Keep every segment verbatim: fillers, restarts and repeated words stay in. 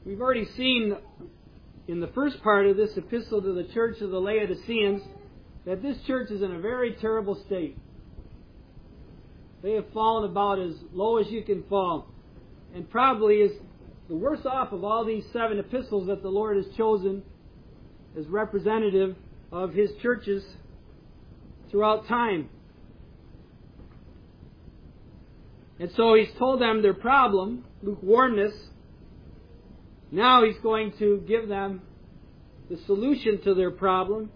We've already seen in the first part of this epistle to the church of the Laodiceans that this church is in a very terrible state. They have fallen about as low as you can fall, and probably is the worst off of all these seven epistles that the Lord has chosen as representative of His churches throughout time. And so He's told them their problem, lukewarmness. Now He's going to give them the solution to their problem,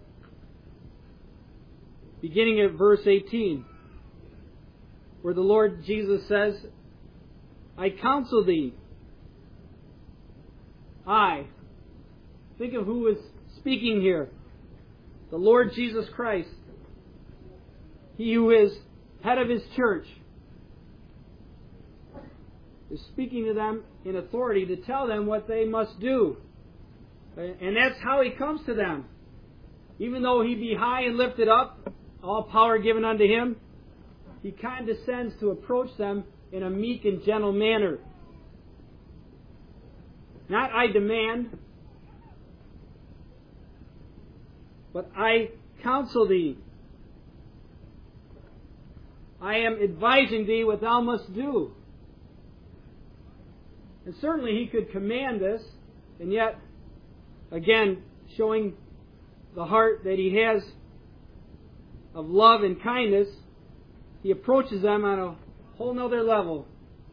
beginning at verse eighteen, where the Lord Jesus says, I counsel thee. I. Think of who is speaking here. The Lord Jesus Christ. He who is head of His church is speaking to them in authority to tell them what they must do. And that's how He comes to them. Even though He be high and lifted up, all power given unto Him, He condescends to approach them in a meek and gentle manner. Not I demand, but I counsel thee. I am advising thee what thou must do. And certainly He could command this, and yet, again, showing the heart that He has of love and kindness, He approaches them on a whole nother level.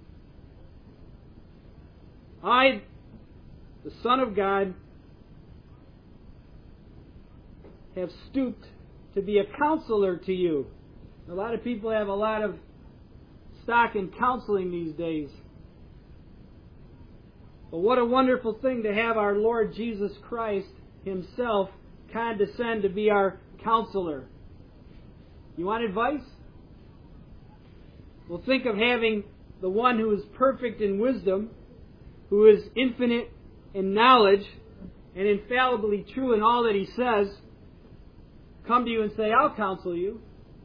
I, the Son of God, have stooped to be a counselor to you. A lot of people have a lot of stock in counseling these days. But what a wonderful thing to have our Lord Jesus Christ Himself condescend to be our counselor. You want advice? Well, think of having the one who is perfect in wisdom, who is infinite in knowledge, and infallibly true in all that He says, come to you and say, I'll counsel you.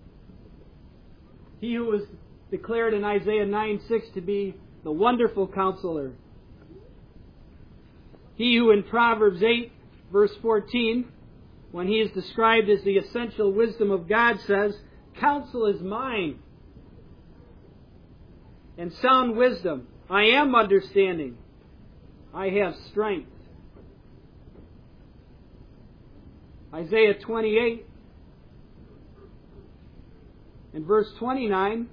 He who was declared in Isaiah nine six to be the wonderful counselor. He who in Proverbs eight, verse fourteen, when he is described as the essential wisdom of God, says, counsel is mine, and sound wisdom. I am understanding. I have strength. Isaiah twenty-eight and verse twenty-nine.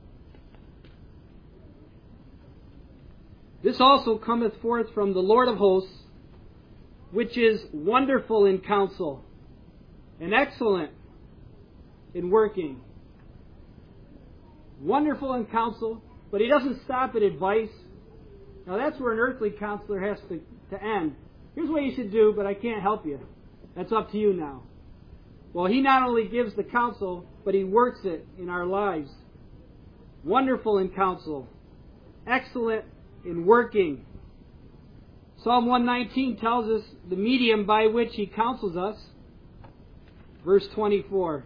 This also cometh forth from the Lord of hosts, which is wonderful in counsel and excellent in working. Wonderful in counsel, but He doesn't stop at advice. Now that's where an earthly counselor has to, to end. Here's what you should do, but I can't help you. That's up to you now. Well, He not only gives the counsel, but He works it in our lives. Wonderful in counsel. Excellent in working. Psalm one nineteen tells us the medium by which He counsels us. Verse twenty-four.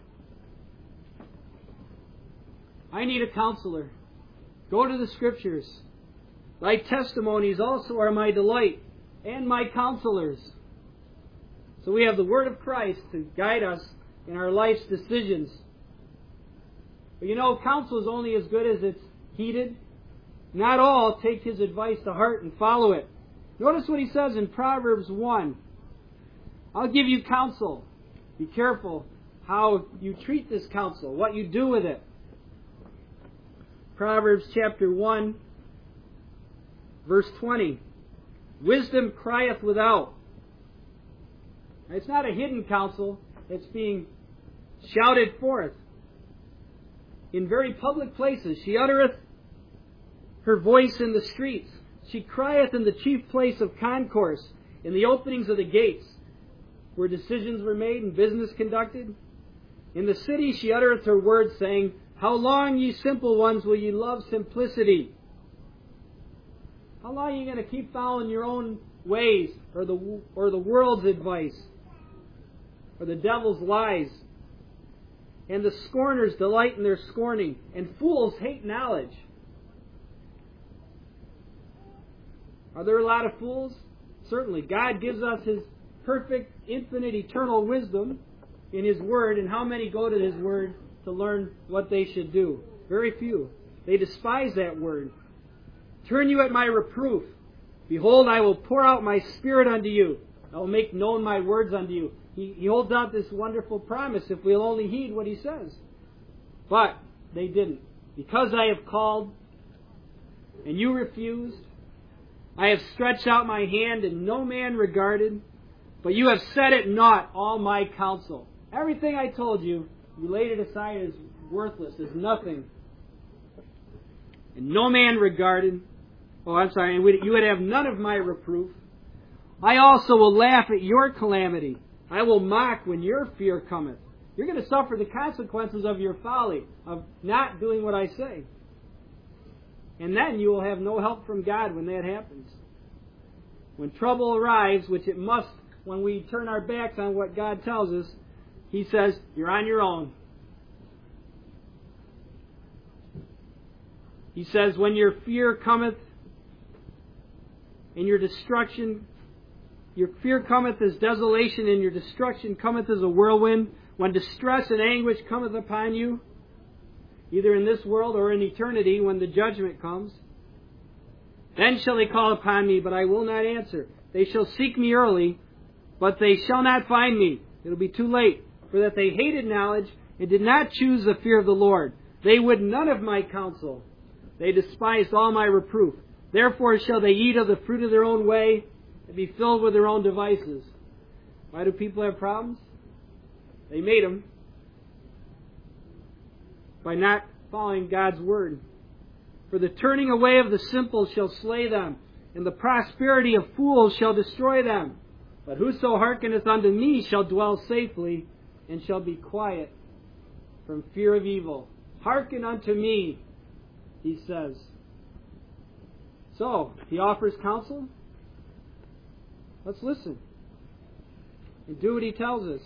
I need a counselor. Go to the Scriptures. Thy testimonies also are my delight, and my counselors. So we have the Word of Christ to guide us in our life's decisions. But you know, counsel is only as good as it's heeded. Not all take His advice to heart and follow it. Notice what He says in Proverbs one. I'll give you counsel. Be careful how you treat this counsel, what you do with it. Proverbs chapter one, verse twenty. Wisdom crieth without. It's not a hidden counsel. It's being shouted forth in very public places. She uttereth her voice in the streets. She crieth in the chief place of concourse, in the openings of the gates, where decisions were made and business conducted. In the city she uttereth her words, saying, how long, ye simple ones, will ye love simplicity? How long are you going to keep following your own ways, or the or the world's advice, or the devil's lies? And the scorners delight in their scorning, and fools hate knowledge. Are there a lot of fools? Certainly. God gives us His perfect, infinite, eternal wisdom in His Word, and how many go to His Word to learn what they should do? Very few. They despise that Word. Turn you at my reproof. Behold, I will pour out my Spirit unto you. I will make known my words unto you. He, he holds out this wonderful promise if we'll only heed what He says. But they didn't. Because I have called, and you refused, I have stretched out my hand, and no man regarded, but you have set at naught all my counsel. Everything I told you, you laid it aside as worthless, as nothing. And no man regarded. Oh, I'm sorry, and you would have none of my reproof. I also will laugh at your calamity. I will mock when your fear cometh. You're going to suffer the consequences of your folly, of not doing what I say. And then you will have no help from God when that happens. When trouble arrives, which it must when we turn our backs on what God tells us, He says, you're on your own. He says, when your fear cometh and your destruction, your fear cometh as desolation and your destruction cometh as a whirlwind, when distress and anguish cometh upon you, either in this world or in eternity, when the judgment comes, then shall they call upon me, but I will not answer. They shall seek me early, but they shall not find me. It will be too late. For that they hated knowledge and did not choose the fear of the Lord. They would none of my counsel. They despised all my reproof. Therefore shall they eat of the fruit of their own way and be filled with their own devices. Why do people have problems? They made them by not following God's word. For the turning away of the simple shall slay them, and the prosperity of fools shall destroy them. But whoso hearkeneth unto me shall dwell safely, and shall be quiet from fear of evil. Hearken unto me, He says. So, He offers counsel. Let's listen and do what He tells us.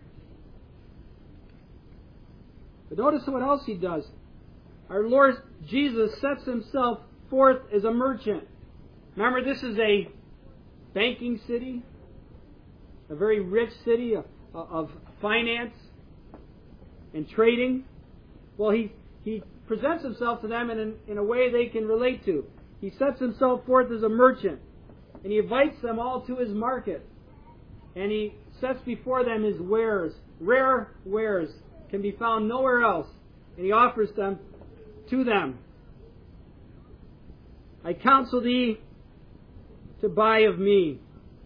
But notice what else He does. Our Lord Jesus sets Himself forth as a merchant. Remember, this is a banking city, a very rich city of, of finance and trading. Well, He, he presents Himself to them in, an, in a way they can relate to. He sets Himself forth as a merchant, and He invites them all to His market. And He sets before them His wares, rare wares, can be found nowhere else. And He offers them to them. I counsel thee to buy of me.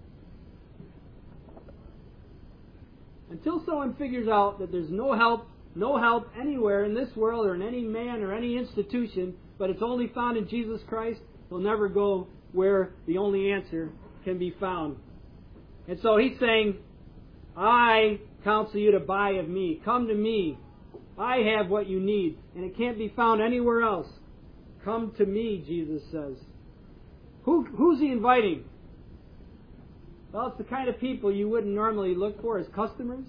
Until someone figures out that there's no help, no help anywhere in this world or in any man or any institution, but it's only found in Jesus Christ, they'll never go where the only answer can be found. And so He's saying, I counsel you to buy of me. Come to me. I have what you need, and it can't be found anywhere else. Come to me, Jesus says. Who, who's He inviting? Well, it's the kind of people you wouldn't normally look for as customers.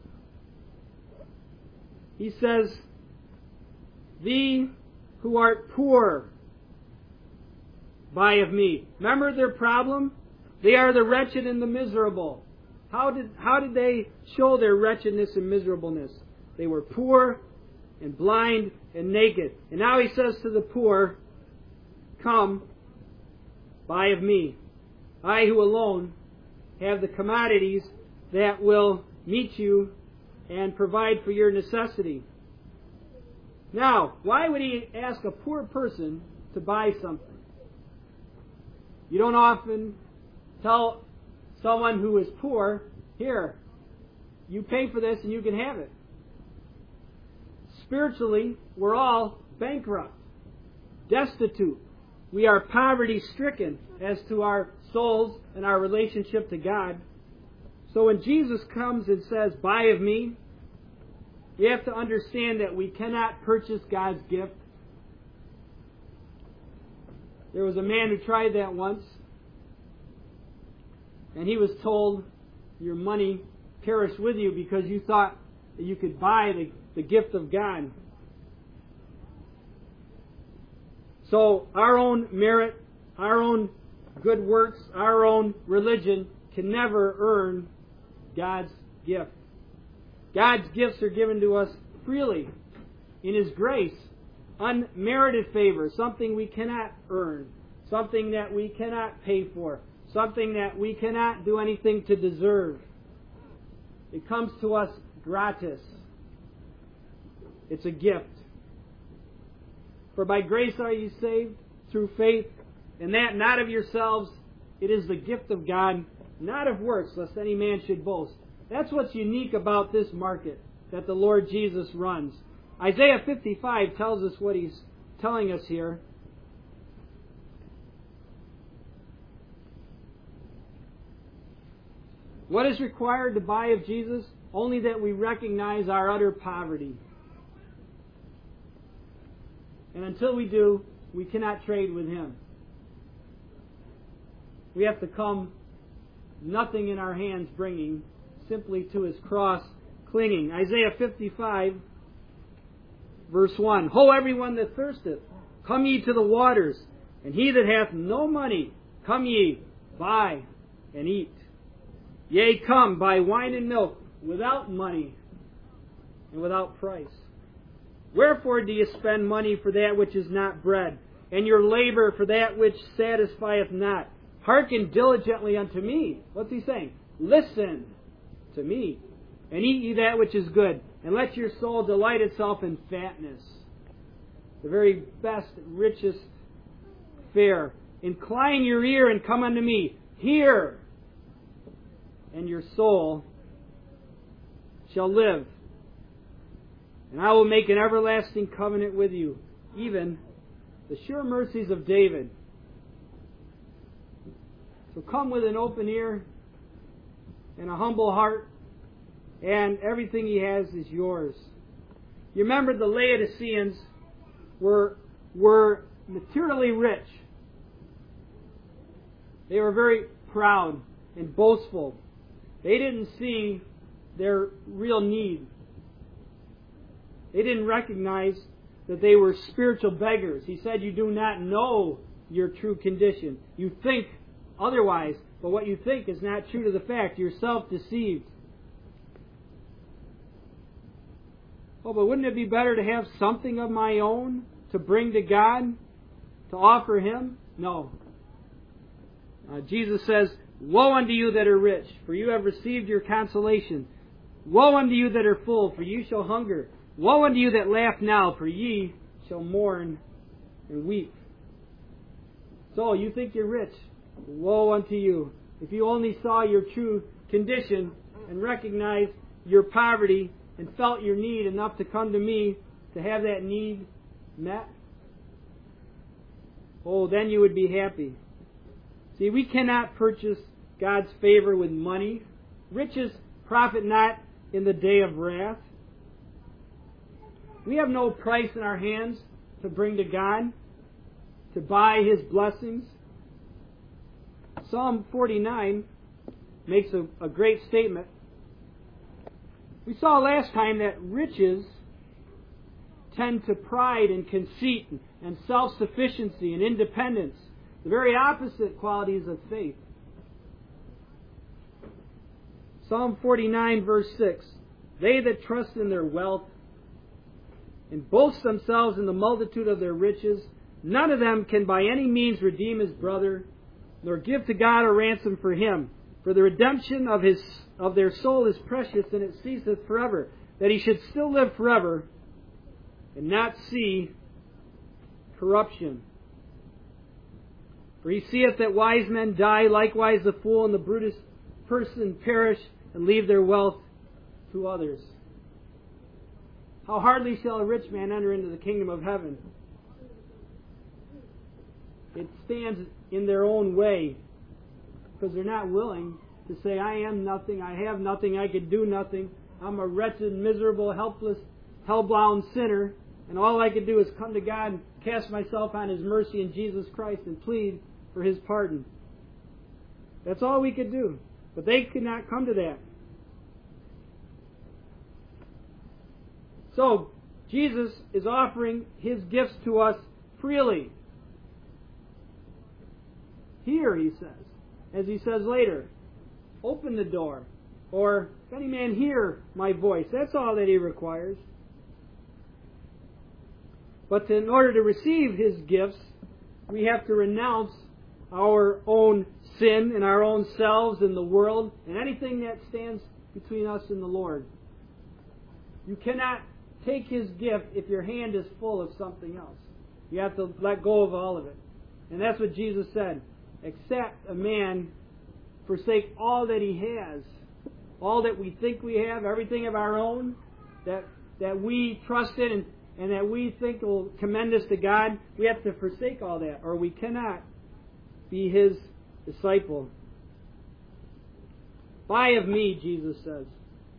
He says, thee who art poor, buy of me. Remember their problem? They are the wretched and the miserable. How did, how did they show their wretchedness and miserableness? They were poor and blind and naked. And now He says to the poor, come, buy of me. I who alone have the commodities that will meet you and provide for your necessity. Now, why would He ask a poor person to buy something? You don't often tell someone who is poor, here, you pay for this and you can have it. Spiritually, we're all bankrupt, destitute. We are poverty-stricken as to our souls and our relationship to God. So when Jesus comes and says, buy of me, we have to understand that we cannot purchase God's gift. There was a man who tried that once, and he was told, your money perished with you because you thought that you could buy the, the gift of God. So our own merit, our own good works, our own religion, can never earn God's gift. God's gifts are given to us freely in His grace, unmerited favor, something we cannot earn, something that we cannot pay for, something that we cannot do anything to deserve. It comes to us gratis. It's a gift. For by grace are you saved through faith, and that not of yourselves. It is the gift of God, not of works, lest any man should boast. That's what's unique about this market that the Lord Jesus runs. Isaiah fifty-five tells us what He's telling us here. What is required to buy of Jesus? Only that we recognize our utter poverty. And until we do, we cannot trade with Him. We have to come, nothing in our hands bringing, simply to His cross clinging. Isaiah fifty-five, verse one. Ho, everyone that thirsteth, come ye to the waters, and he that hath no money, come ye, buy and eat. Yea, come, buy wine and milk, without money and without price. Wherefore do ye spend money for that which is not bread, and your labor for that which satisfieth not? Hearken diligently unto me. What's He saying? Listen to me, and eat ye that which is good, and let your soul delight itself in fatness. The very best, richest fare. Incline your ear and come unto me. Hear, and your soul shall live. And I will make an everlasting covenant with you, even the sure mercies of David. So come with an open ear and a humble heart, and everything He has is yours. You remember the Laodiceans were, were materially rich. They were very proud and boastful. They didn't see their real need. They didn't recognize that they were spiritual beggars. He said, you do not know your true condition. You think otherwise, but what you think is not true to the fact. You're self-deceived. Oh, but wouldn't it be better to have something of my own to bring to God, to offer Him? No. Uh, Jesus says, woe unto you that are rich, for you have received your consolation. Woe unto you that are full, for you shall hunger. Woe unto you that laugh now, for ye shall mourn and weep. So, you think you're rich. Woe unto you. If you only saw your true condition and recognized your poverty and felt your need enough to come to me to have that need met, oh, then you would be happy. See, we cannot purchase God's favor with money. Riches profit not in the day of wrath. We have no price in our hands to bring to God, to buy His blessings. Psalm forty-nine makes a, a great statement. We saw last time that riches tend to pride and conceit and self-sufficiency and independence, the very opposite qualities of faith. Psalm forty-nine, verse six. They that trust in their wealth and boast themselves in the multitude of their riches, none of them can by any means redeem his brother, nor give to God a ransom for him. For the redemption of his of their soul is precious, and it ceaseth forever. That he should still live forever, and not see corruption. For he seeth that wise men die, likewise the fool and the brutish person perish, and leave their wealth to others. How hardly shall a rich man enter into the kingdom of heaven? It stands in their own way, because they're not willing to say, I am nothing, I have nothing, I could do nothing, I'm a wretched, miserable, helpless, hell-bound sinner, and all I could do is come to God and cast myself on His mercy in Jesus Christ and plead for His pardon. That's all we could do. But they could not come to that. So, Jesus is offering His gifts to us freely. Hear, he says. As he says later, open the door. Or, if any man hear my voice. That's all that he requires. But in order to receive his gifts, we have to renounce our own sin and our own selves and the world and anything that stands between us and the Lord. You cannot take his gift if your hand is full of something else. You have to let go of all of it. And that's what Jesus said. Except a man forsake all that he has, all that we think we have, everything of our own that that we trust in and, and that we think will commend us to God, we have to forsake all that, or we cannot be his disciple. Buy of me, Jesus says.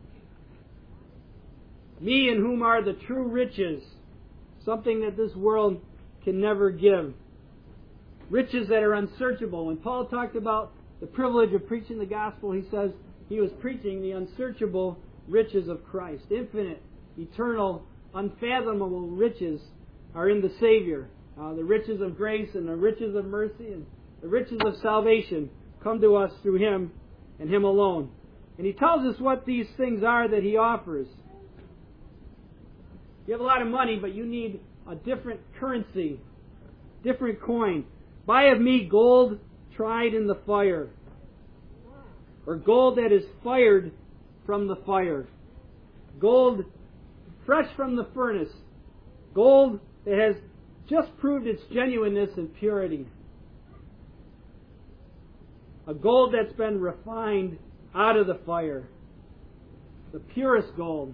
Me in whom are the true riches, something that this world can never give. Riches that are unsearchable. When Paul talked about the privilege of preaching the gospel, he says he was preaching the unsearchable riches of Christ. Infinite, eternal, unfathomable riches are in the Savior. Uh, the riches of grace and the riches of mercy and the riches of salvation come to us through Him and Him alone. And He tells us what these things are that He offers. You have a lot of money, but you need a different currency, different coin. Buy of me gold tried in the fire, or gold that is fired from the fire. Gold fresh from the furnace. Gold that has just proved its genuineness and purity. A gold that's been refined out of the fire. The purest gold.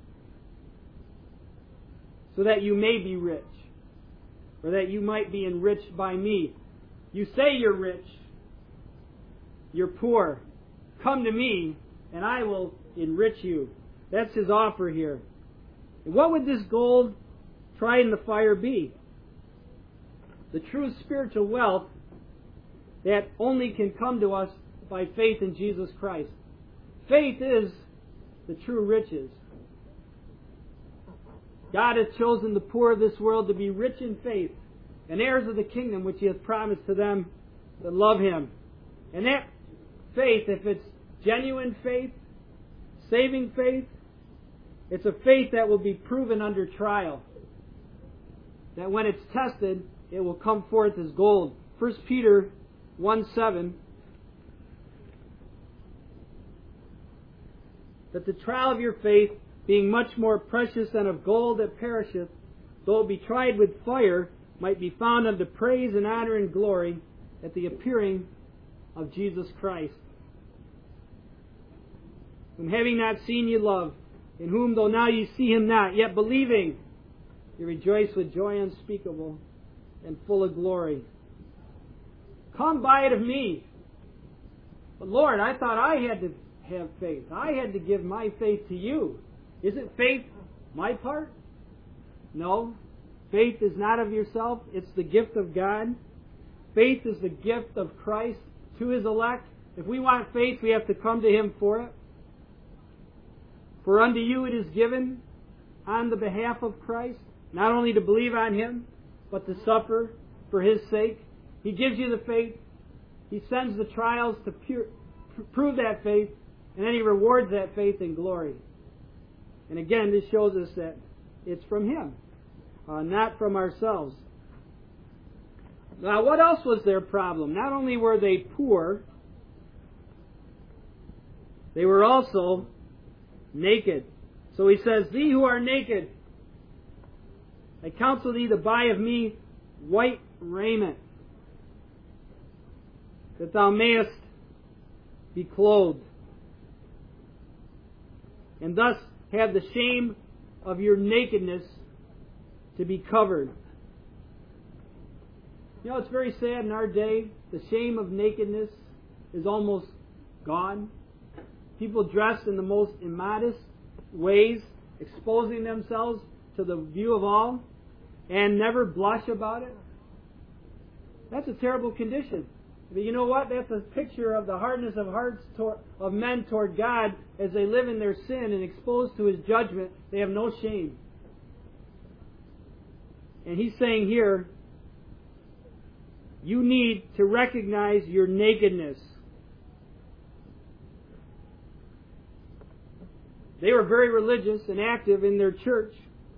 So that you may be rich. Or that you might be enriched by me. You say you're rich. You're poor. Come to me and I will enrich you. That's His offer here. And what would this gold tried in the fire be? The true spiritual wealth that only can come to us by faith in Jesus Christ. Faith is the true riches. God has chosen the poor of this world to be rich in faith and heirs of the kingdom which He has promised to them that love Him. And that faith, if it's genuine faith, saving faith, it's a faith that will be proven under trial. That when it's tested, it will come forth as gold. First Peter one seven. That the trial of your faith, being much more precious than of gold that perisheth, though it be tried with fire, might be found unto praise and honor and glory at the appearing of Jesus Christ. Whom having not seen ye love, in whom though now ye see Him not, yet believing, you rejoice with joy unspeakable and full of glory. Come buy it of me. But Lord, I thought I had to have faith. I had to give my faith to you. Isn't faith my part? No. Faith is not of yourself. It's the gift of God. Faith is the gift of Christ to His elect. If we want faith, we have to come to Him for it. For unto you it is given on the behalf of Christ, not only to believe on Him, but to suffer for His sake. He gives you the faith. He sends the trials to pure, prove that faith, and then He rewards that faith in glory. And again, this shows us that it's from Him, uh, not from ourselves. Now, what else was their problem? Not only were they poor, they were also naked. So He says, thee who are naked, I counsel thee to buy of me white raiment, that thou mayest be clothed, and thus have the shame of your nakedness to be covered. You know, it's very sad in our day. The shame of nakedness is almost gone. People dress in the most immodest ways, exposing themselves to the view of all, and never blush about it. That's a terrible condition. But you know what? That's a picture of the hardness of hearts toward, of men toward God as they live in their sin and exposed to His judgment. They have no shame. And He's saying here, you need to recognize your nakedness. They were very religious and active in their church,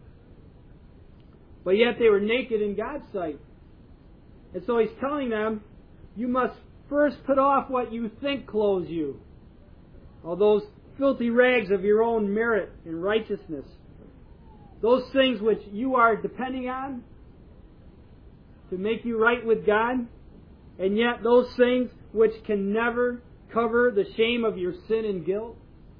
but yet they were naked in God's sight. And so he's telling them, you must first put off what you think clothes you. All those filthy rags of your own merit and righteousness. Those things which you are depending on to make you right with God, and yet those things which can never cover the shame of your sin and guilt.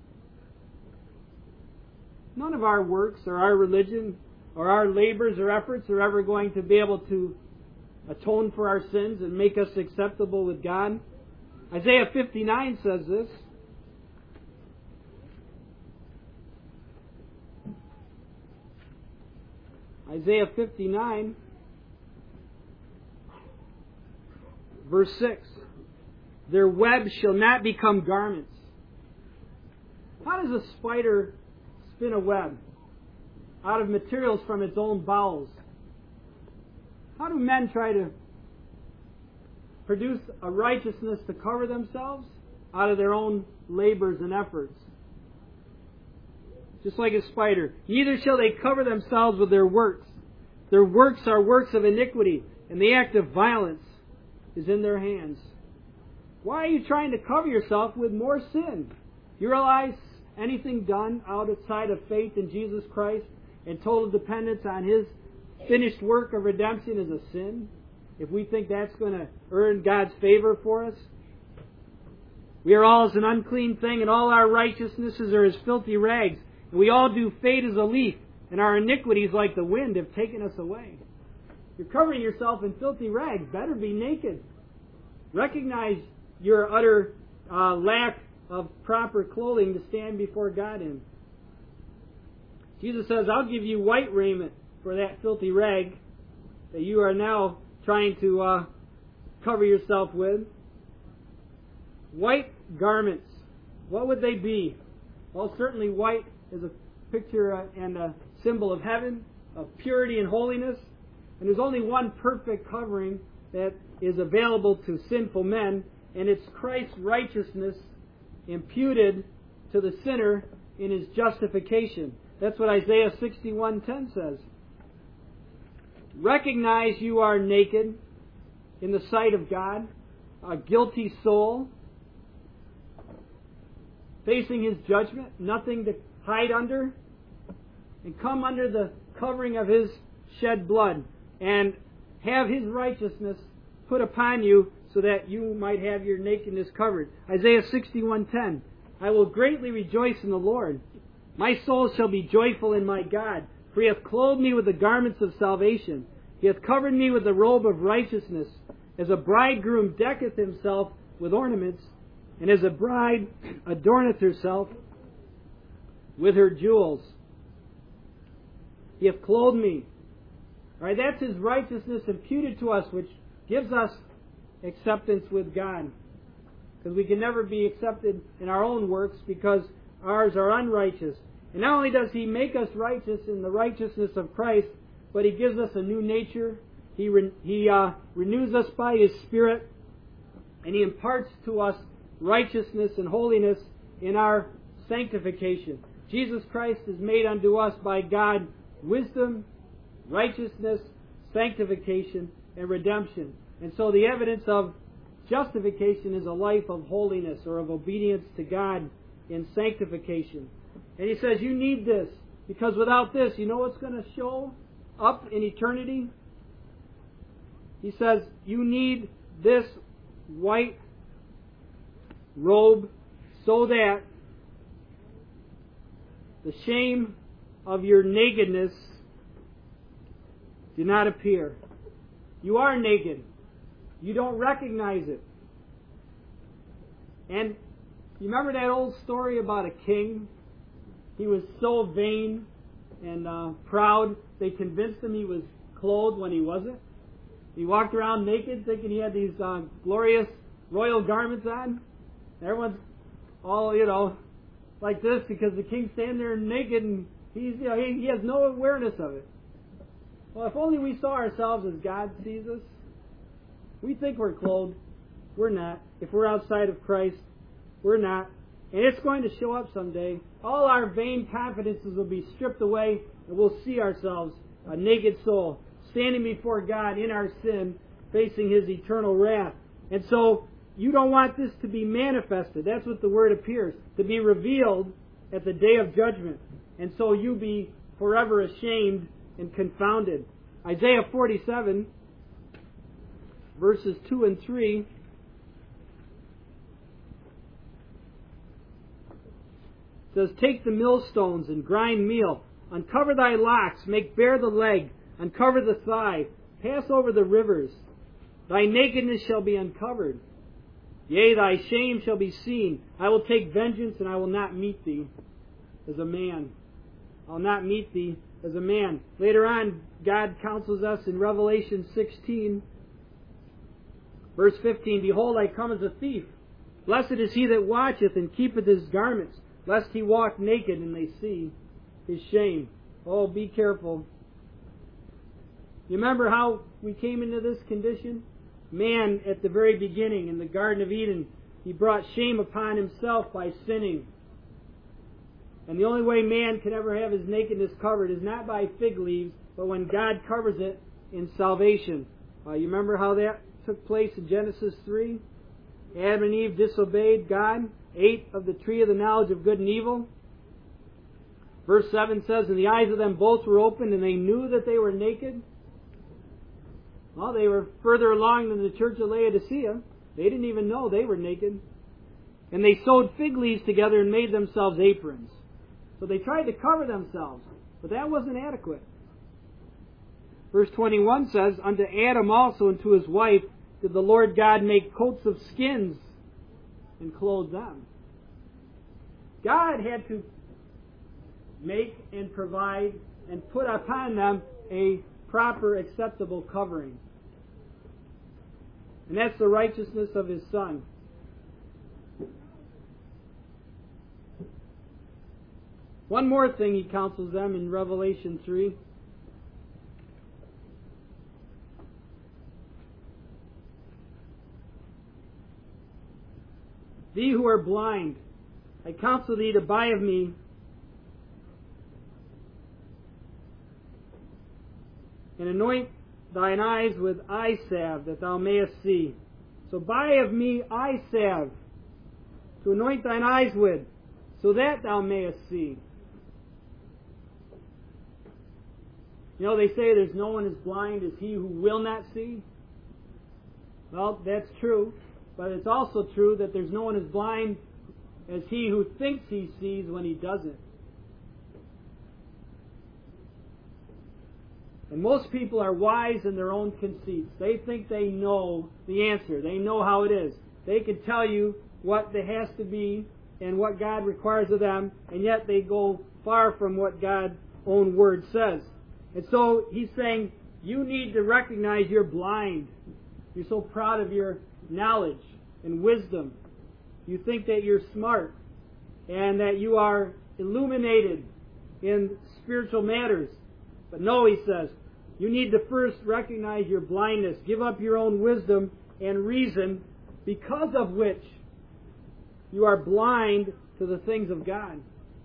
None of our works or our religion or our labors or efforts are ever going to be able to atone for our sins and make us acceptable with God. Isaiah fifty-nine says this. Isaiah fifty-nine, verse six. Their webs shall not become garments. How does a spider spin a web? Out of materials from its own bowels. How do men try to produce a righteousness to cover themselves? Out of their own labors and efforts. Just like a spider. Neither shall they cover themselves with their works. Their works are works of iniquity, and the act of violence is in their hands. Why are you trying to cover yourself with more sin? You realize anything done outside of faith in Jesus Christ and total dependence on His finished work of redemption is a sin? If we think that's going to earn God's favor for us? We are all as an unclean thing, and all our righteousnesses are as filthy rags. And we all do fade as a leaf, and our iniquities like the wind have taken us away. You're covering yourself in filthy rags. Better be naked. Recognize your utter uh, lack of proper clothing to stand before God in. Jesus says, I'll give you white raiment for that filthy rag that you are now trying to uh, cover yourself with. White garments. What would they be? Well, certainly white is a picture and a symbol of heaven, of purity and holiness. And there's only one perfect covering that is available to sinful men, and it's Christ's righteousness imputed to the sinner in his justification. That's what Isaiah sixty-one ten says. Recognize you are naked in the sight of God, a guilty soul, facing His judgment, nothing to hide under, and come under the covering of His shed blood, and have His righteousness put upon you so that you might have your nakedness covered. Isaiah sixty-one ten. I will greatly rejoice in the Lord. My soul shall be joyful in my God, for He hath clothed me with the garments of salvation. He hath covered me with the robe of righteousness, as a bridegroom decketh himself with ornaments, and as a bride adorneth herself with her jewels. He hath clothed me. All right, that's His righteousness imputed to us, which gives us acceptance with God. Because we can never be accepted in our own works because ours are unrighteous. And not only does He make us righteous in the righteousness of Christ, but He gives us a new nature. He, re- he uh, renews us by His Spirit, and He imparts to us righteousness and holiness in our sanctification. Jesus Christ is made unto us by God wisdom, righteousness, sanctification, and redemption. And so the evidence of justification is a life of holiness or of obedience to God in sanctification. And He says, you need this, because without this, you know what's going to show up in eternity? He says, you need this white robe so that the shame of your nakedness do not appear. You are naked. You don't recognize it. And you remember that old story about a king? He was so vain and uh, proud, they convinced him he was clothed when he wasn't. He walked around naked thinking he had these uh, glorious royal garments on. Everyone's all, you know, like this because the king's standing there naked and he's, you know, he, he has no awareness of it. Well, if only we saw ourselves as God sees us, We think we're clothed. We're not. If we're outside of Christ, we're not. And it's going to show up someday. All our vain confidences will be stripped away, and we'll see ourselves, a naked soul, standing before God in our sin, facing His eternal wrath. And so, you don't want this to be manifested. That's what the word appears. To be revealed at the day of judgment. And so you be forever ashamed and confounded. Isaiah forty-seven, verses two and three. Says, take the millstones and grind meal. Uncover thy locks, make bare the leg, uncover the thigh, pass over the rivers. Thy nakedness shall be uncovered. Yea, thy shame shall be seen. I will take vengeance, and I will not meet thee as a man. I'll not meet thee as a man. Later on, God counsels us in Revelation sixteen, verse fifteen, behold, I come as a thief. Blessed is he that watcheth and keepeth his garments, lest he walk naked and they see his shame. Oh, be careful. You remember how we came into this condition? Man, at the very beginning in the Garden of Eden, he brought shame upon himself by sinning. And the only way man can ever have his nakedness covered is not by fig leaves, but when God covers it in salvation. Uh, you remember how that took place in Genesis three? Adam and Eve disobeyed God, ate of the tree of the knowledge of good and evil. Verse seven says, and the eyes of them both were opened, and they knew that they were naked. Well, they were further along than the church of Laodicea. They didn't even know they were naked. And they sewed fig leaves together and made themselves aprons. So they tried to cover themselves, but that wasn't adequate. Verse twenty-one says, unto Adam also and to his wife did the Lord God make coats of skins and clothe them. God had to make and provide and put upon them a proper, acceptable covering. And that's the righteousness of His Son. One more thing He counsels them in Revelation three. Thee who are blind, I counsel thee to buy of me and anoint thine eyes with eye salve, that thou mayest see. So buy of me eye salve to anoint thine eyes with, so that thou mayest see. You know, they say there's no one as blind as he who will not see. Well, that's true. But it's also true that there's no one as blind as he who thinks he sees when he doesn't. And most people are wise in their own conceits. They think they know the answer. They know how it is. They can tell you what it has to be and what God requires of them, and yet they go far from what God's own Word says. And so He's saying, you need to recognize you're blind. You're so proud of your knowledge and wisdom. You think that you're smart and that you are illuminated in spiritual matters. But no, He says, you need to first recognize your blindness. Give up your own wisdom and reason, because of which you are blind to the things of God.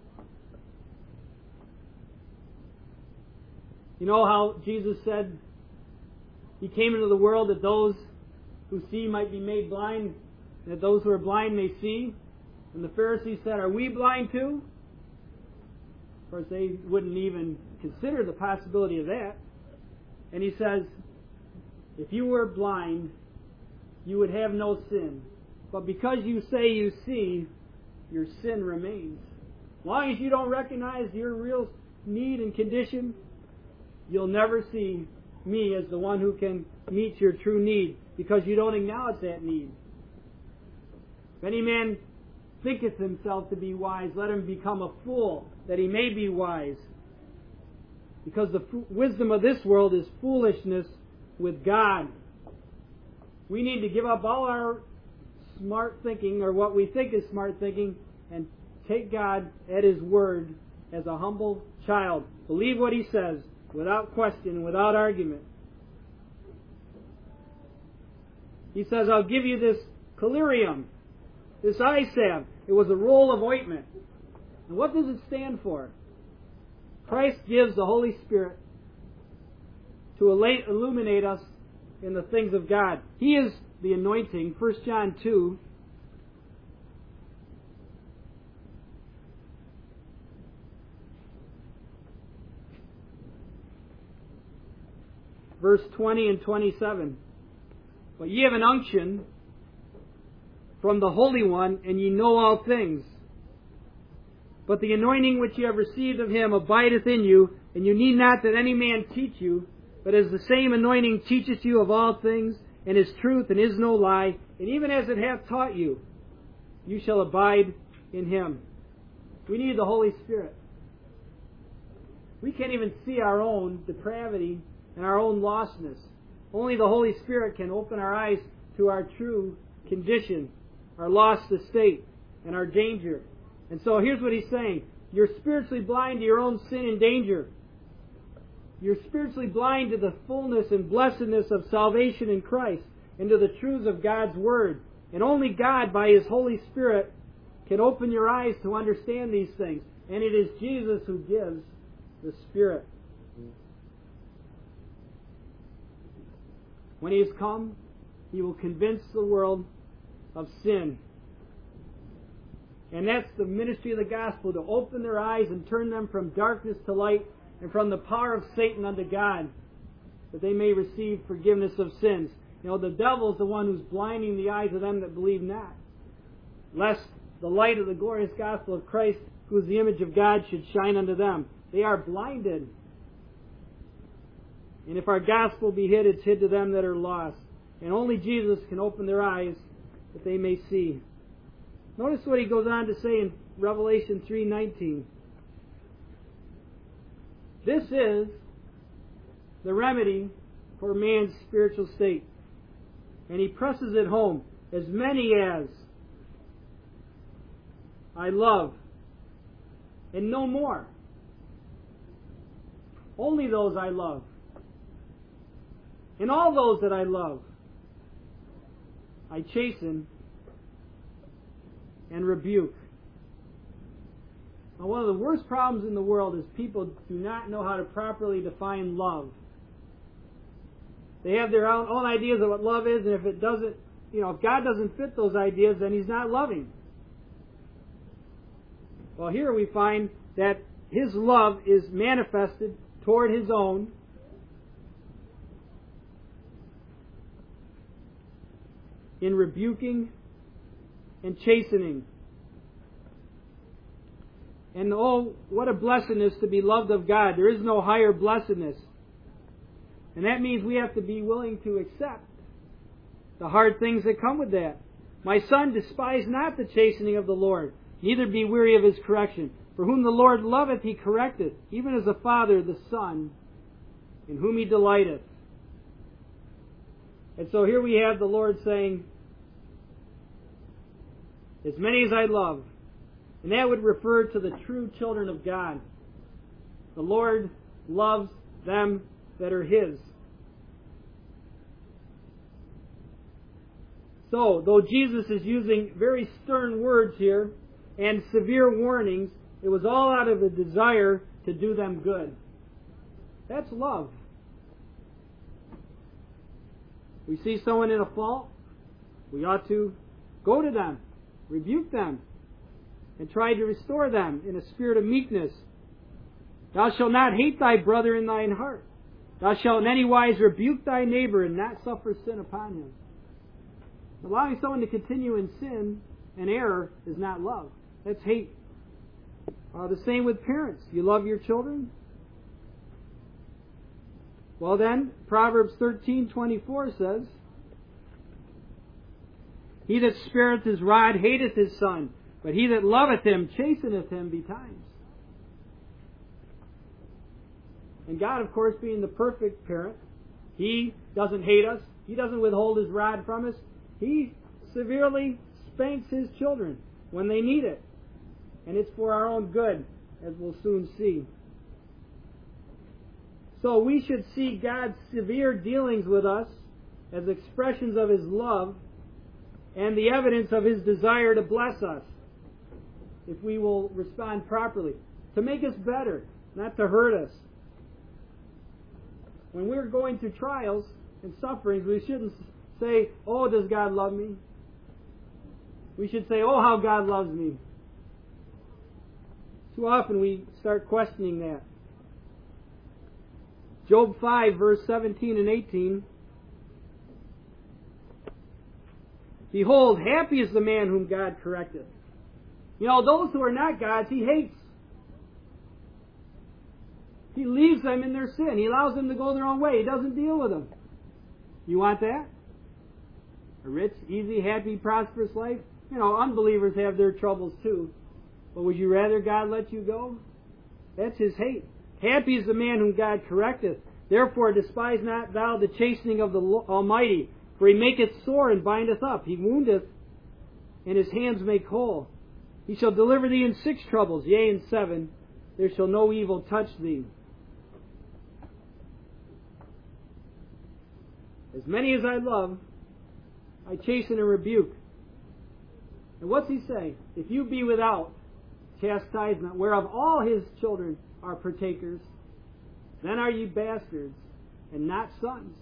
You know how Jesus said He came into the world that those who see might be made blind, and that those who are blind may see? And the Pharisees said, are we blind too? Of course, they wouldn't even consider the possibility of that. And He says, if you were blind, you would have no sin. But because you say you see, your sin remains. As long as you don't recognize your real need and condition, you'll never see me as the one who can meet your true need, because you don't acknowledge that need. If any man thinketh himself to be wise, let him become a fool, that he may be wise. Because the f- wisdom of this world is foolishness with God. We need to give up all our smart thinking, or what we think is smart thinking, and take God at His word as a humble child. Believe what He says without question, without argument. He says, I'll give you this collyrium, this eye salve. It was a roll of ointment. And what does it stand for? Christ gives the Holy Spirit to illuminate us in the things of God. He is the anointing. First John two. Verse twenty and twenty-seven. But ye have an unction from the Holy One, and ye know all things. But the anointing which ye have received of Him abideth in you, and you need not that any man teach you, but as the same anointing teacheth you of all things, and is truth, and is no lie, and even as it hath taught you, you shall abide in Him. We need the Holy Spirit. We can't even see our own depravity and our own lostness. Only the Holy Spirit can open our eyes to our true condition, our lost estate, and our danger. And so here's what he's saying. You're spiritually blind to your own sin and danger. You're spiritually blind to the fullness and blessedness of salvation in Christ and to the truths of God's Word. And only God, by His Holy Spirit, can open your eyes to understand these things. And it is Jesus who gives the Spirit. When He has come, He will convince the world of sin. And that's the ministry of the gospel, to open their eyes and turn them from darkness to light and from the power of Satan unto God, that they may receive forgiveness of sins. You know, the devil is the one who's blinding the eyes of them that believe not, lest the light of the glorious gospel of Christ, who is the image of God, should shine unto them. They are blinded. And if our gospel be hid, it's hid to them that are lost. And only Jesus can open their eyes that they may see. Notice what he goes on to say in Revelation three nineteen. This is the remedy for man's spiritual state. And he presses it home. As many as I love, and no more. Only those I love. And all those that I love, I chasten and rebuke. Now, one of the worst problems in the world is people do not know how to properly define love. They have their own, own ideas of what love is, and if it doesn't, you know, if God doesn't fit those ideas, then He's not loving. Well, here we find that His love is manifested toward His own in rebuking and chastening. And oh, what a blessedness to be loved of God. There is no higher blessedness. And that means we have to be willing to accept the hard things that come with that. My son, despise not the chastening of the Lord, neither be weary of His correction. For whom the Lord loveth, He correcteth, even as a father the son, in whom He delighteth. And so here we have the Lord saying, as many as I love. And that would refer to the true children of God. The Lord loves them that are His. So, though Jesus is using very stern words here and severe warnings, it was all out of a desire to do them good. That's love. We see someone in a fault, we ought to go to them, rebuke them, and try to restore them in a spirit of meekness. Thou shalt not hate thy brother in thine heart. Thou shalt in any wise rebuke thy neighbor and not suffer sin upon him. Allowing someone to continue in sin and error is not love. That's hate. Uh, the same with parents. You love your children? Well then, Proverbs thirteen twenty-four says, He that spareth his rod hateth his son, but he that loveth him chasteneth him betimes. And God, of course, being the perfect parent, He doesn't hate us. He doesn't withhold His rod from us. He severely spanks His children when they need it. And it's for our own good, as we'll soon see. So we should see God's severe dealings with us as expressions of His love and the evidence of His desire to bless us, if we will respond properly, to make us better, not to hurt us. When we're going through trials and sufferings, we shouldn't say, "Oh, does God love me?" We should say, "Oh, how God loves me." Too often we start questioning that. Job five, verse seventeen and eighteen. Behold, happy is the man whom God correcteth. You know, those who are not God's, He hates. He leaves them in their sin. He allows them to go their own way. He doesn't deal with them. You want that? A rich, easy, happy, prosperous life? You know, unbelievers have their troubles too. But would you rather God let you go? That's His hate. Happy is the man whom God correcteth. Therefore despise not thou the chastening of the Almighty, for He maketh sore and bindeth up. He woundeth, and His hands make whole. He shall deliver thee in six troubles, yea, in seven. There shall no evil touch thee. As many as I love, I chasten and rebuke. And what's He say? If you be without chastisement, whereof all His children are partakers, then are ye bastards and not sons.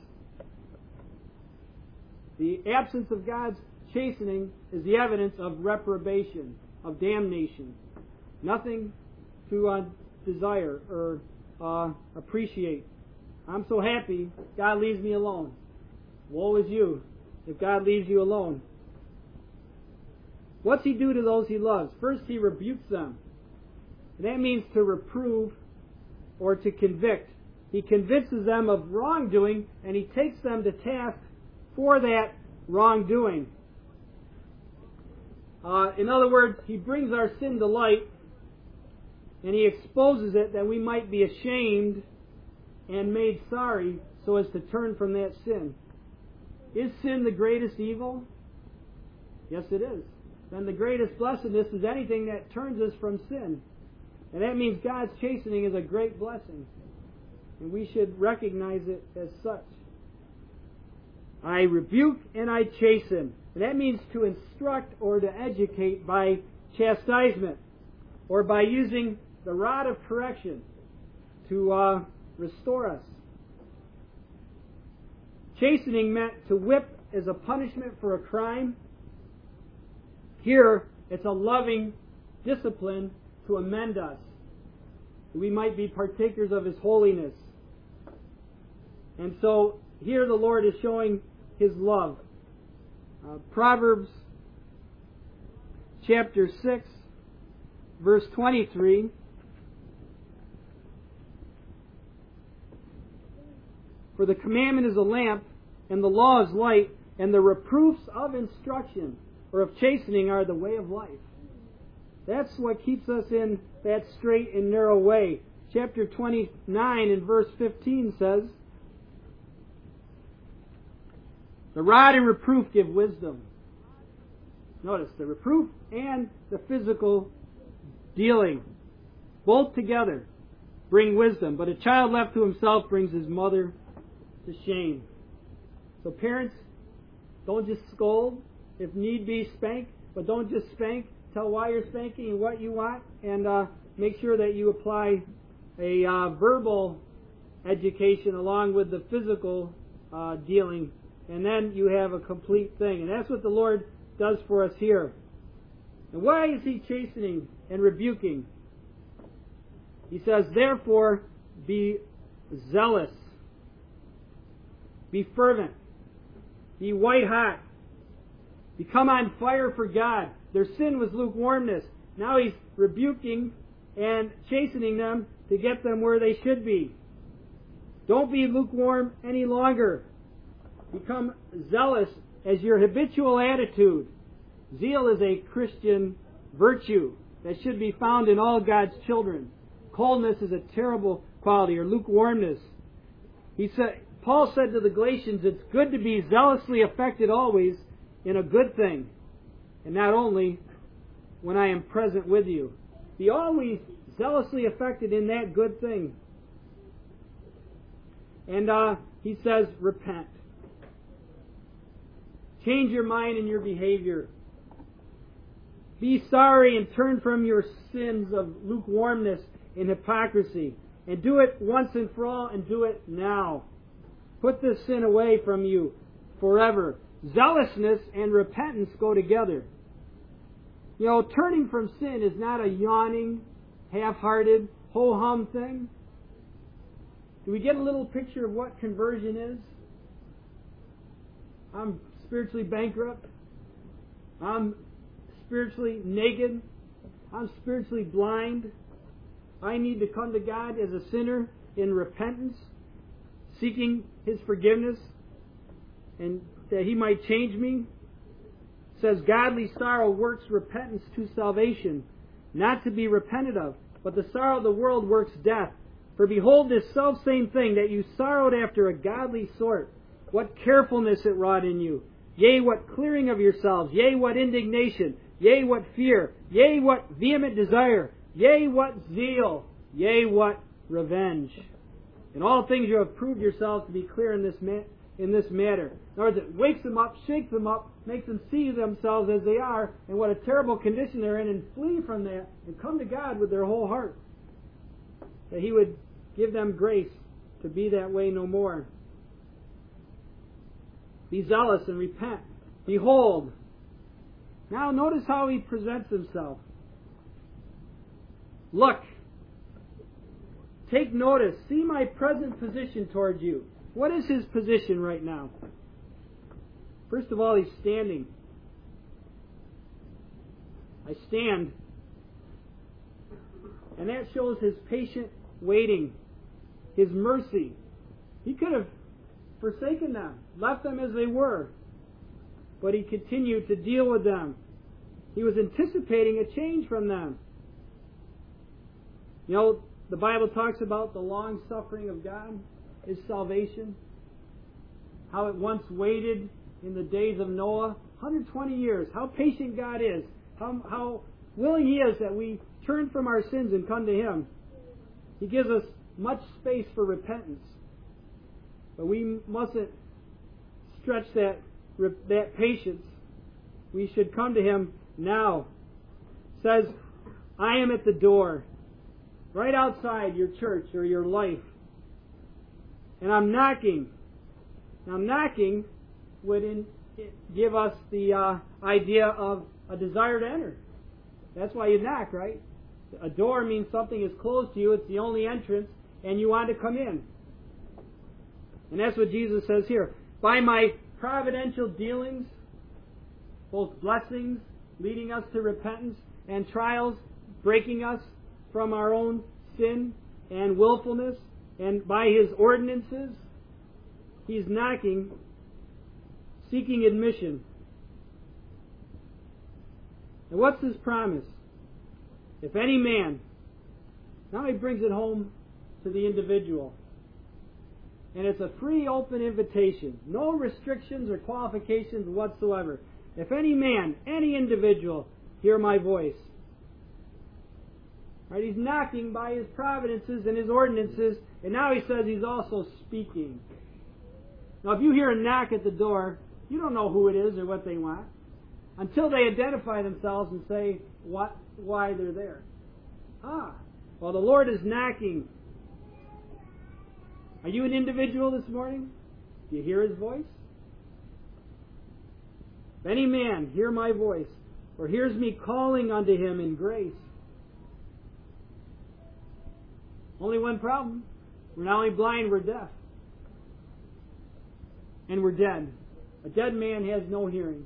The absence of God's chastening is the evidence of reprobation, of damnation. Nothing to uh, desire or uh, appreciate. I'm so happy God leaves me alone. Woe is you if God leaves you alone. What's He do to those He loves? First, He rebukes them. And that means to reprove or to convict. He convinces them of wrongdoing, and He takes them to task for that wrongdoing. Uh, in other words, He brings our sin to light, and He exposes it that we might be ashamed and made sorry so as to turn from that sin. Is sin the greatest evil? Yes, it is. Then the greatest blessedness is anything that turns us from sin. And that means God's chastening is a great blessing. And we should recognize it as such. I rebuke and I chasten. And that means to instruct or to educate by chastisement, or by using the rod of correction to uh, restore us. Chastening meant to whip as a punishment for a crime. Here, it's a loving discipline to amend us. We might be partakers of His holiness. And so, here the Lord is showing His love. Uh, Proverbs chapter six, verse twenty-three. For the commandment is a lamp, and the law is light, and the reproofs of instruction or of chastening are the way of life. That's what keeps us in that straight and narrow way. Chapter twenty-nine and verse fifteen says, the rod and reproof give wisdom. Notice, the reproof and the physical dealing, both together, bring wisdom. But a child left to himself brings his mother to shame. So parents, don't just scold. If need be, spank. But don't just spank. Tell why you're spanking and what you want. And uh, make sure that you apply a uh, verbal education along with the physical uh, dealing. And then you have a complete thing. And that's what the Lord does for us here. And why is He chastening and rebuking? He says, therefore, be zealous. Be fervent. Be white hot. Become on fire for God. Their sin was lukewarmness. Now He's rebuking and chastening them to get them where they should be. Don't be lukewarm any longer. Become zealous as your habitual attitude. Zeal is a Christian virtue that should be found in all God's children. Coldness is a terrible quality, or lukewarmness. He said, Paul said to the Galatians, it's good to be zealously affected always in a good thing, and not only when I am present with you. Be always zealously affected in that good thing. And uh, he says, repent. Change your mind and your behavior. Be sorry and turn from your sins of lukewarmness and hypocrisy. And do it once and for all, and do it now. Put this sin away from you forever. Zealousness and repentance go together. You know, turning from sin is not a yawning, half-hearted, ho-hum thing. Do we get a little picture of what conversion is? I'm spiritually bankrupt. I'm spiritually naked. I'm spiritually blind. I need to come to God as a sinner in repentance, seeking His forgiveness, and that He might change me. It says, godly sorrow works repentance to salvation, not to be repented of, but the sorrow of the world works death. For behold, this selfsame thing that you sorrowed after a godly sort, what carefulness it wrought in you. Yea, what clearing of yourselves. Yea, what indignation. Yea, what fear. Yea, what vehement desire. Yea, what zeal. Yea, what revenge. In all things you have proved yourselves to be clear in this ma- in this matter. In other words, it wakes them up, shakes them up, makes them see themselves as they are, and what a terrible condition they're in, and flee from that, and come to God with their whole heart. That He would give them grace to be that way no more. Be zealous and repent. Behold. Now notice how He presents Himself. Look. Take notice. See my present position towards you. What is His position right now? First of all, He's standing. I stand. And that shows His patient waiting. His mercy. He could have forsaken them, left them as they were. But He continued to deal with them. He was anticipating a change from them. You know, the Bible talks about the long suffering of God, His salvation. How it once waited in the days of Noah, one hundred twenty years. How patient God is. How, how willing He is that we turn from our sins and come to Him. He gives us much space for repentance. But we mustn't stretch that, that patience. We should come to Him now. It says, I am at the door, right outside your church or your life. And I'm knocking. Now, knocking would in, give us the uh, idea of a desire to enter. That's why you knock, right? A door means something is closed to you. It's the only entrance, and you want to come in. And that's what Jesus says here. By my providential dealings, both blessings leading us to repentance and trials breaking us from our own sin and willfulness, and by His ordinances, He's knocking, seeking admission. And what's His promise? If any man, now He brings it home to the individual. And it's a free, open invitation. No restrictions or qualifications whatsoever. If any man, any individual, hear my voice. Right? He's knocking by His providences and His ordinances, and now He says He's also speaking. Now, if you hear a knock at the door, you don't know who it is or what they want until they identify themselves and say what, why they're there. Ah, well, the Lord is knocking. Are you an individual this morning? Do you hear His voice? If any man hear my voice, or hears me calling unto him in grace. Only one problem. We're not only blind, we're deaf. And we're dead. A dead man has no hearing.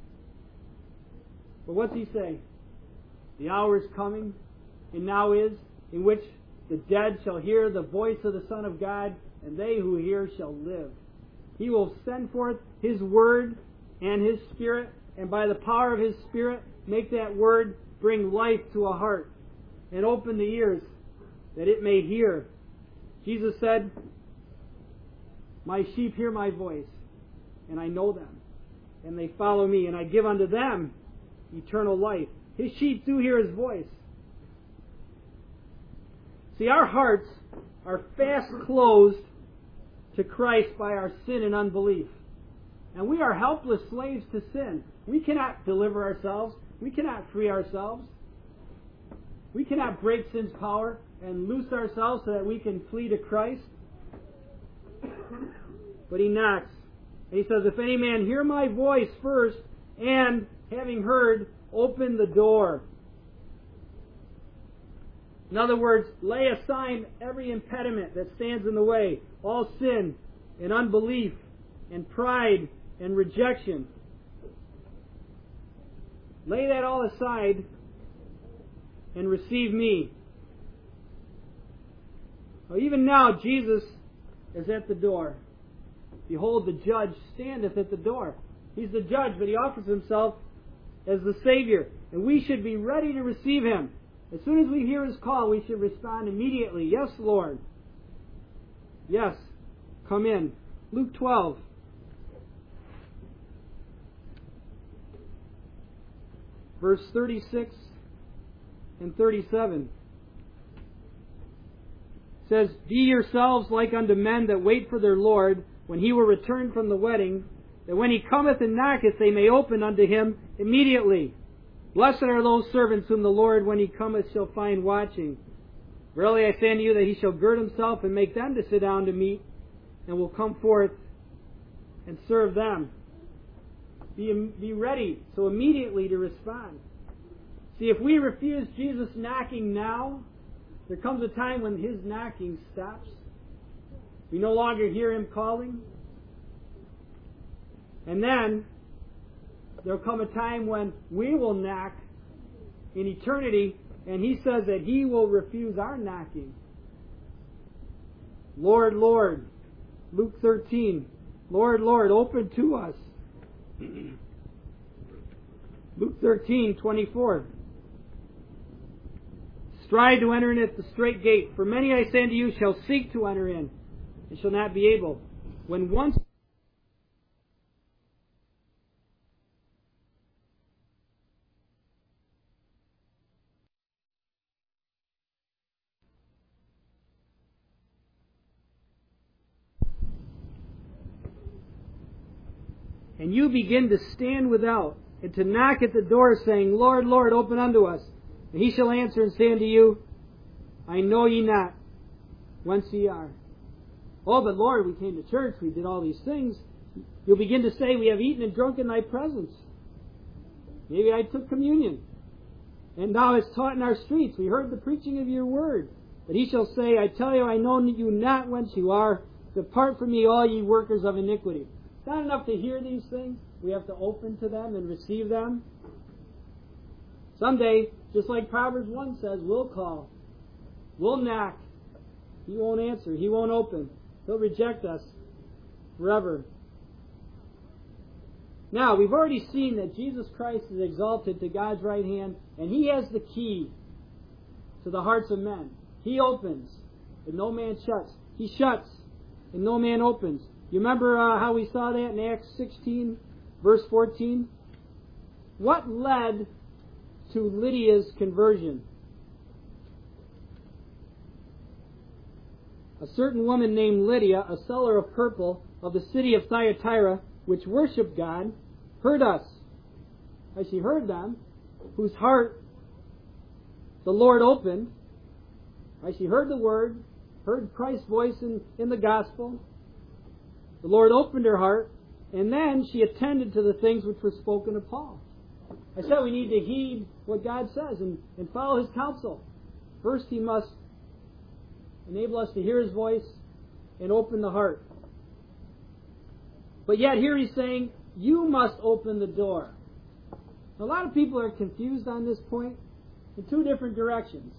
But what's He say? The hour is coming, and now is, in which the dead shall hear the voice of the Son of God, and they who hear shall live. He will send forth His Word and His Spirit, and by the power of His Spirit, make that Word bring life to a heart, and open the ears, that it may hear. Jesus said, my sheep hear my voice, and I know them, and they follow me, and I give unto them eternal life. His sheep do hear His voice. See, our hearts are fast closed to Christ by our sin and unbelief. And we are helpless slaves to sin. We cannot deliver ourselves. We cannot free ourselves. We cannot break sin's power and loose ourselves so that we can flee to Christ. But He knocks. And He says, if any man hear my voice first, and, having heard, open the door. In other words, lay aside every impediment that stands in the way, all sin and unbelief and pride and rejection. Lay that all aside and receive me. Well, even now, Jesus is at the door. Behold, the judge standeth at the door. He's the judge, but He offers Himself as the Savior. And we should be ready to receive Him. As soon as we hear His call, we should respond immediately. Yes, Lord. Yes, come in. Luke twelve. Verse thirty-six and thirty-seven. It says, be yourselves like unto men that wait for their Lord, when He will return from the wedding, that when He cometh and knocketh, they may open unto Him immediately. Blessed are those servants whom the Lord, when He cometh, shall find watching. Verily I say unto you that He shall gird Himself and make them to sit down to meat, and will come forth and serve them. Be, be ready, so immediately to respond. See, if we refuse Jesus knocking now, there comes a time when His knocking stops. We no longer hear Him calling. And then there will come a time when we will knock in eternity, and He says that He will refuse our knocking. Lord, Lord, Luke thirteen, Lord, Lord, open to us. Luke thirteen, twenty-four. Strive to enter in at the strait gate, for many, I say unto you, shall seek to enter in, and shall not be able. When once and you begin to stand without, and to knock at the door, saying, Lord, Lord, open unto us. And He shall answer and say unto you, I know ye not whence ye are. Oh, but Lord, we came to church, we did all these things. You'll begin to say, we have eaten and drunk in Thy presence. Maybe I took communion. And now it's taught in our streets. We heard the preaching of your word. But He shall say, I tell you, I know you not whence you are. Depart from me, all ye workers of iniquity. It's not enough to hear these things. We have to open to them and receive them. Someday, just like Proverbs one says, we'll call. We'll knock. He won't answer. He won't open. He'll reject us forever. Now, we've already seen that Jesus Christ is exalted to God's right hand, and He has the key to the hearts of men. He opens, and no man shuts. He shuts, and no man opens. You remember uh, how we saw that in Acts sixteen, verse fourteen? What led to Lydia's conversion? A certain woman named Lydia, a seller of purple of the city of Thyatira, which worshipped God, heard us. As she heard them, whose heart the Lord opened, as she heard the word, heard Christ's voice in, in the gospel, the Lord opened her heart, and then she attended to the things which were spoken of Paul. I said we need to heed what God says and, and follow His counsel. First, He must enable us to hear His voice and open the heart. But yet here He's saying, you must open the door. A lot of people are confused on this point in two different directions.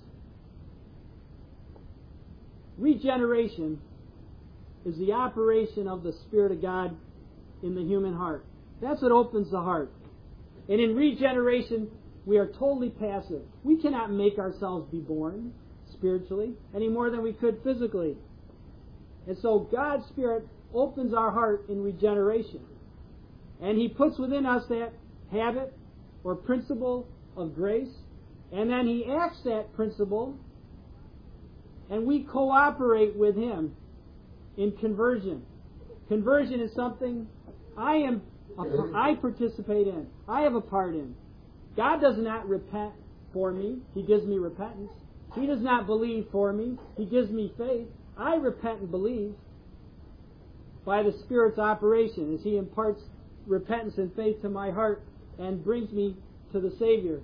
Regeneration is the operation of the Spirit of God in the human heart. That's what opens the heart. And in regeneration, we are totally passive. We cannot make ourselves be born spiritually any more than we could physically. And so God's Spirit opens our heart in regeneration. And He puts within us that habit or principle of grace. And then He acts that principle, and we cooperate with Him in conversion. Conversion is something I am, a, I participate in. I have a part in. God does not repent for me. He gives me repentance. He does not believe for me. He gives me faith. I repent and believe by the Spirit's operation as He imparts repentance and faith to my heart and brings me to the Savior.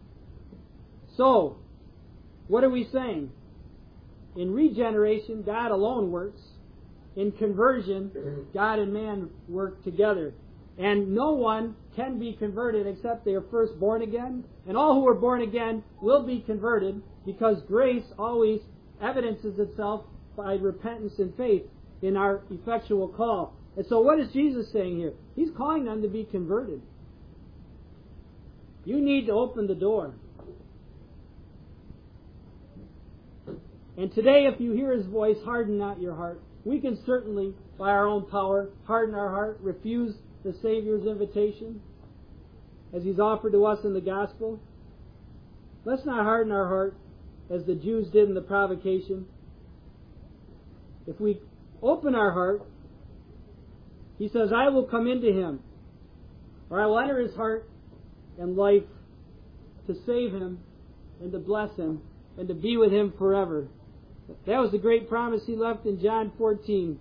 So, what are we saying? In regeneration, God alone works. In conversion, God and man work together. And no one can be converted except they are first born again. And all who are born again will be converted because grace always evidences itself by repentance and faith in our effectual call. And so what is Jesus saying here? He's calling them to be converted. You need to open the door. And today, if you hear His voice, harden not your heart. We can certainly, by our own power, harden our heart, refuse the Savior's invitation as He's offered to us in the gospel. Let's not harden our heart as the Jews did in the provocation. If we open our heart, He says, I will come into him, or I will enter his heart and life to save him and to bless him and to be with him forever. That was the great promise He left in John fourteen.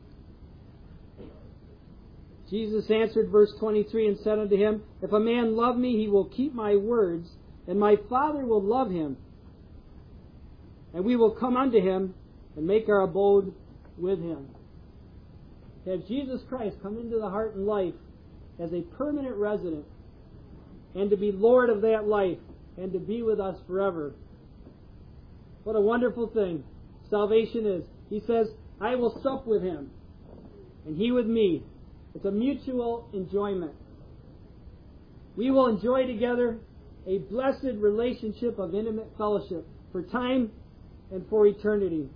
Jesus answered, verse twenty-three, and said unto him, If a man love me, he will keep my words, and my Father will love him. And we will come unto him and make our abode with him. To have Jesus Christ come into the heart and life as a permanent resident, and to be Lord of that life, and to be with us forever. What a wonderful thing salvation is. He says, I will sup with him, and he with me. It's a mutual enjoyment. We will enjoy together a blessed relationship of intimate fellowship for time and for eternity.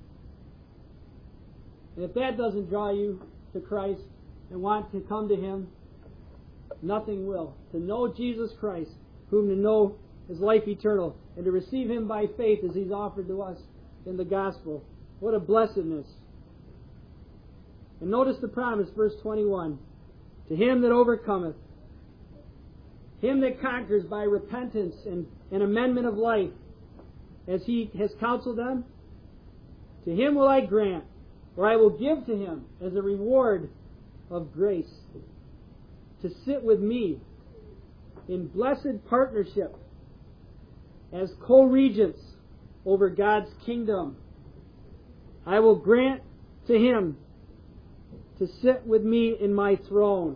And if that doesn't draw you to Christ and want to come to Him, nothing will. To know Jesus Christ, whom to know is life eternal, and to receive Him by faith as He's offered to us in the gospel. What a blessedness. And notice the promise, verse twenty-one. To him that overcometh, him that conquers by repentance and an amendment of life, as He has counseled them, to him will I grant, or I will give to him as a reward of grace, to sit with me in blessed partnership as co-regents over God's kingdom. I will grant to him to sit with me in my throne.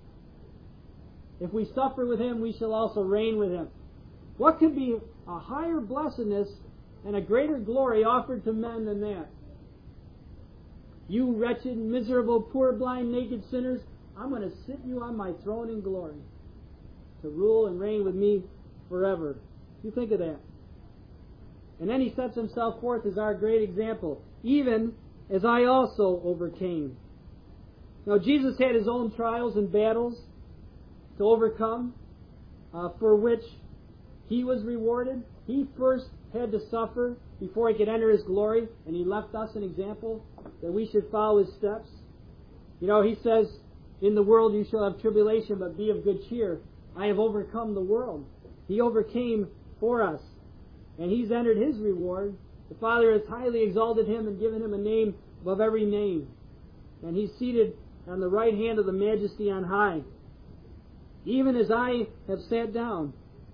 If we suffer with him, we shall also reign with him. What could be a higher blessedness and a greater glory offered to men than that? You wretched, miserable, poor, blind, naked sinners, I'm going to sit you on my throne in glory to rule and reign with me forever. You think of that. And then He sets Himself forth as our great example, even as I also overcame. Now, Jesus had His own trials and battles to overcome, uh, for which He was rewarded. He first had to suffer before He could enter His glory, and He left us an example that we should follow His steps. You know, He says, in the world you shall have tribulation, but be of good cheer. I have overcome the world. He overcame for us, and He's entered His reward. The Father has highly exalted Him and given Him a name above every name. And He's seated on the right hand of the Majesty on high. Even as I have sat down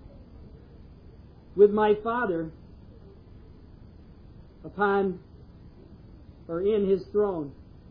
with my Father upon or in His throne.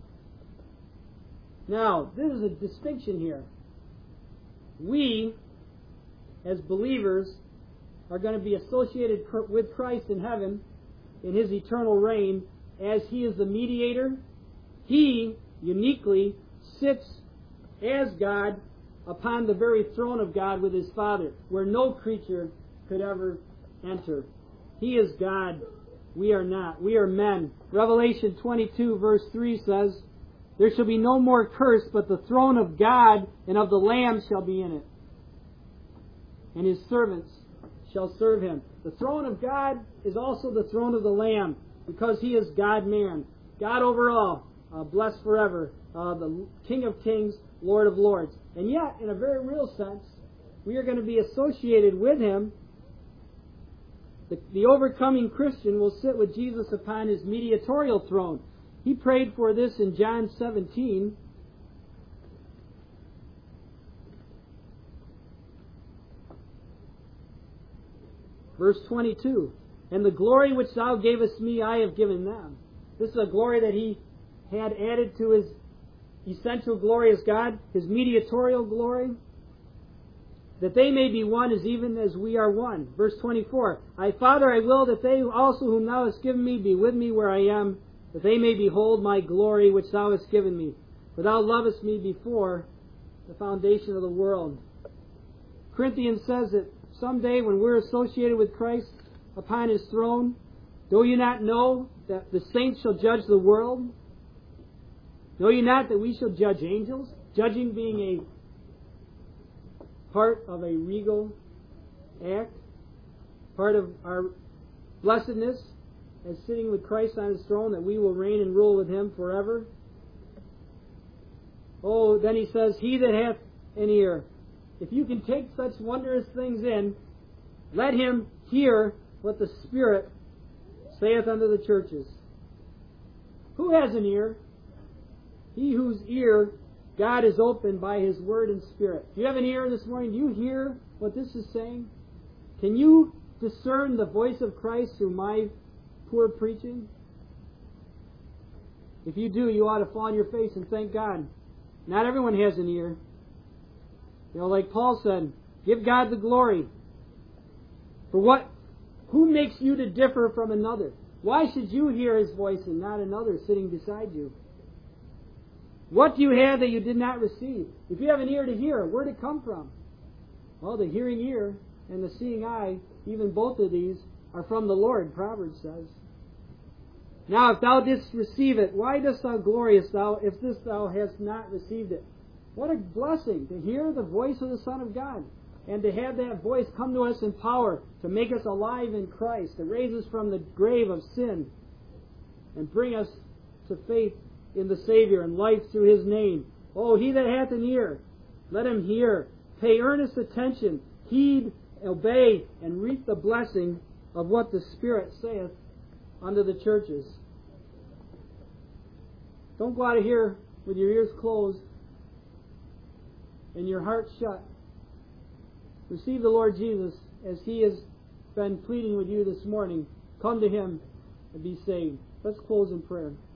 Now, this is a distinction here. We, as believers, are going to be associated with Christ in heaven in His eternal reign as He is the mediator. He uniquely sits as God upon the very throne of God with His Father, where no creature could ever enter. He is God. We are not. We are men. Revelation twenty-two verse three says, There shall be no more curse, but the throne of God and of the Lamb shall be in it, and His servants shall serve Him. The throne of God is also the throne of the Lamb, because He is God-man, God over all, uh, blessed forever uh, the King of Kings, Lord of Lords. And yet, in a very real sense, we are going to be associated with Him. The, the overcoming Christian will sit with Jesus upon His mediatorial throne. He prayed for this in John seventeen. Verse twenty-two. And the glory which Thou gavest me, I have given them. This is a glory that He had added to His essential glory as God, His mediatorial glory, that they may be one as even as we are one. Verse twenty-four. I, Father, I will that they also whom Thou hast given me be with me where I am, that they may behold my glory which Thou hast given me. For Thou lovest me before the foundation of the world. Corinthians says that someday when we're associated with Christ upon His throne, do you not know that the saints shall judge the world? Know ye not that we shall judge angels? Judging being a part of a regal act, part of our blessedness as sitting with Christ on His throne, that we will reign and rule with Him forever. Oh, then he says, He that hath an ear. If you can take such wondrous things in, let him hear what the Spirit saith unto the churches. Who has an ear? He whose ear God has opened by His Word and Spirit. Do you have an ear this morning? Do you hear what this is saying? Can you discern the voice of Christ through my poor preaching? If you do, you ought to fall on your face and thank God. Not everyone has an ear. You know, like Paul said, give God the glory. For what? Who makes you to differ from another? Why should you hear His voice and not another sitting beside you? What do you have that you did not receive? If you have an ear to hear, where did it come from? Well, the hearing ear and the seeing eye, even both of these, are from the Lord, Proverbs says. Now, if thou didst receive it, why dost thou glorious thou, if this thou hast not received it? What a blessing to hear the voice of the Son of God, and to have that voice come to us in power, to make us alive in Christ, to raise us from the grave of sin, and bring us to faith in the Savior and life through His name. Oh, he that hath an ear, let him hear. Pay earnest attention, heed, obey, and reap the blessing of what the Spirit saith unto the churches. Don't go out of here with your ears closed and your heart shut. Receive the Lord Jesus as He has been pleading with you this morning. Come to Him and be saved. Let's close in prayer.